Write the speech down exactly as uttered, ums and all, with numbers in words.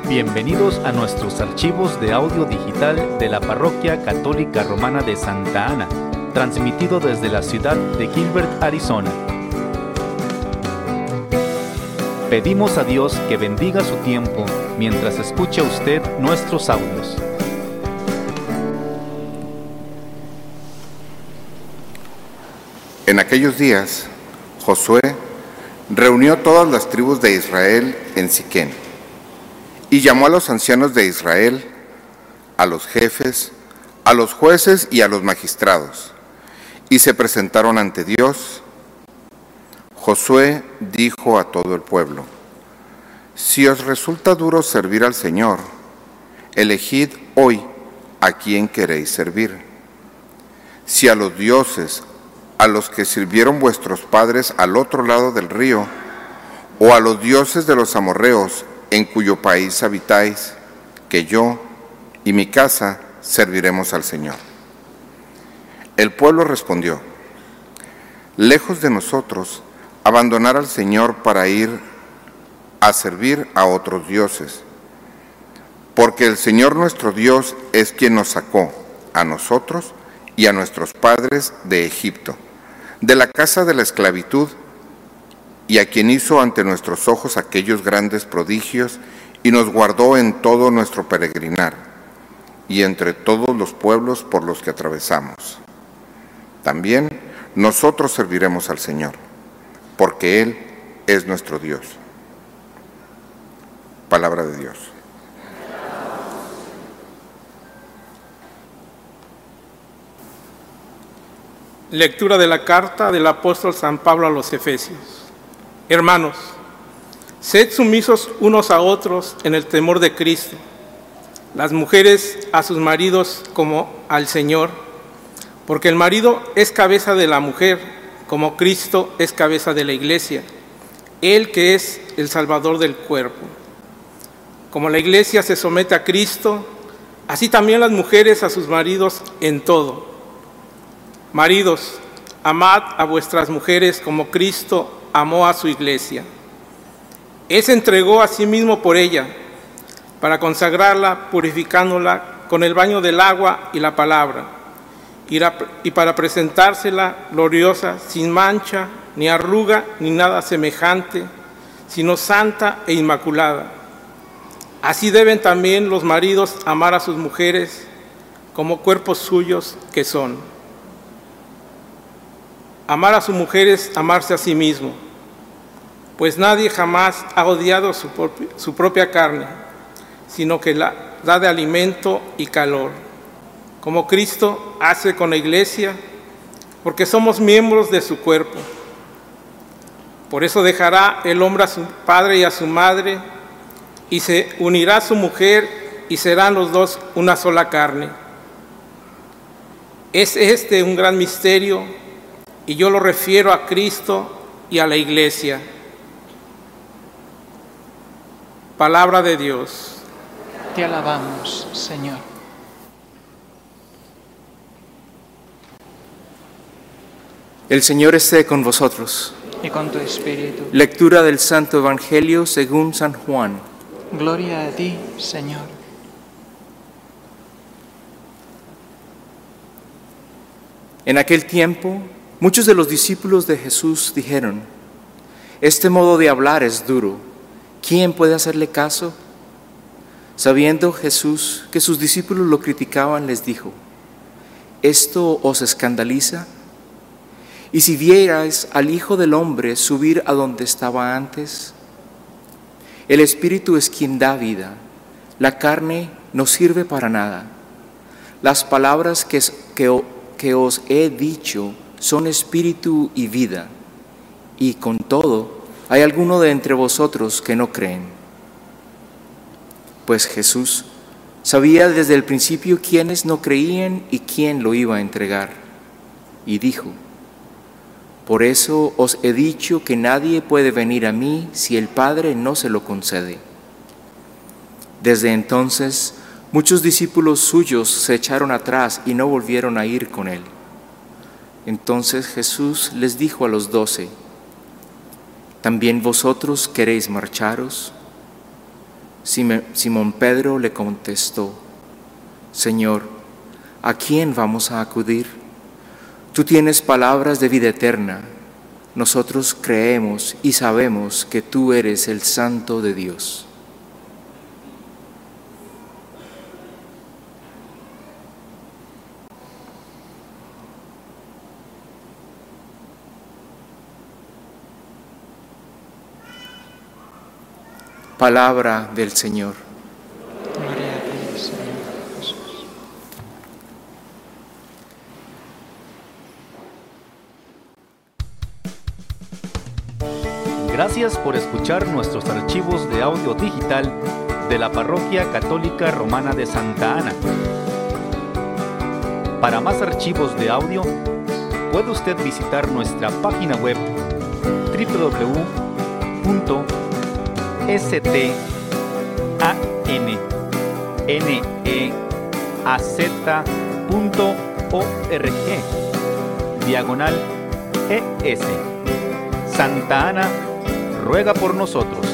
Bienvenidos a nuestros archivos de audio digital de la Parroquia Católica Romana de Santa Ana, transmitido desde la ciudad de Gilbert, Arizona. Pedimos a Dios que bendiga su tiempo mientras escucha usted nuestros audios. En aquellos días, Josué reunió todas las tribus de Israel en Siquén y llamó a los ancianos de Israel, a los jefes, a los jueces y a los magistrados, y se presentaron ante Dios. Josué dijo a todo el pueblo: si os resulta duro servir al Señor, elegid hoy a quién queréis servir. Si a los dioses a los que sirvieron vuestros padres al otro lado del río, o a los dioses de los amorreos en cuyo país habitáis, que yo y mi casa serviremos al Señor. El pueblo respondió: lejos de nosotros abandonar al Señor para ir a servir a otros dioses, porque el Señor nuestro Dios es quien nos sacó a nosotros y a nuestros padres de Egipto, de la casa de la esclavitud, y a quien hizo ante nuestros ojos aquellos grandes prodigios y nos guardó en todo nuestro peregrinar y entre todos los pueblos por los que atravesamos. También nosotros serviremos al Señor, porque Él es nuestro Dios. Palabra de Dios. Lectura de la carta del apóstol San Pablo a los Efesios. Hermanos, sed sumisos unos a otros en el temor de Cristo, las mujeres a sus maridos como al Señor, porque el marido es cabeza de la mujer, como Cristo es cabeza de la Iglesia, Él que es el Salvador del cuerpo. Como la Iglesia se somete a Cristo, así también las mujeres a sus maridos en todo. Maridos, amad a vuestras mujeres como Cristo amó a su Iglesia. Él se entregó a sí mismo por ella, para consagrarla, purificándola con el baño del agua y la palabra, y para presentársela gloriosa, sin mancha, ni arruga, ni nada semejante, sino santa e inmaculada. Así deben también los maridos amar a sus mujeres como cuerpos suyos que son. Amar a sus mujeres, amarse a sí mismo, pues nadie jamás ha odiado su, propi- su propia carne, sino que la da de alimento y calor, como Cristo hace con la Iglesia, porque somos miembros de su cuerpo. Por eso dejará el hombre a su padre y a su madre, y se unirá a su mujer, y serán los dos una sola carne. Es este un gran misterio, y yo lo refiero a Cristo y a la Iglesia. Palabra de Dios. Te alabamos, Señor. El Señor esté con vosotros. Y con tu espíritu. Lectura del Santo Evangelio según San Juan. Gloria a ti, Señor. En aquel tiempo, muchos de los discípulos de Jesús dijeron: este modo de hablar es duro, ¿quién puede hacerle caso? Sabiendo Jesús que sus discípulos lo criticaban, les dijo: ¿esto os escandaliza? Y si vierais al Hijo del Hombre subir a donde estaba antes, el Espíritu es quien da vida, la carne no sirve para nada. Las palabras que, que, que os he dicho son espíritu y vida, y con todo hay alguno de entre vosotros que no creen. Pues Jesús sabía desde el principio quiénes no creían y quién lo iba a entregar, y dijo: por eso os he dicho que nadie puede venir a mí si el Padre no se lo concede. Desde entonces, muchos discípulos suyos se echaron atrás y no volvieron a ir con él. Entonces Jesús les dijo a los doce: ¿también vosotros queréis marcharos? Simón Pedro le contestó: Señor, ¿a quién vamos a acudir? Tú tienes palabras de vida eterna. Nosotros creemos y sabemos que tú eres el Santo de Dios. Palabra del Señor. Gloria a ti, Señor Jesús. Gracias por escuchar nuestros archivos de audio digital de la Parroquia Católica Romana de Santa Ana. Para más archivos de audio, puede usted visitar nuestra página web doble u doble u doble u punto s t a n n e a z punto org diagonal es. Santa Ana ruega por nosotros.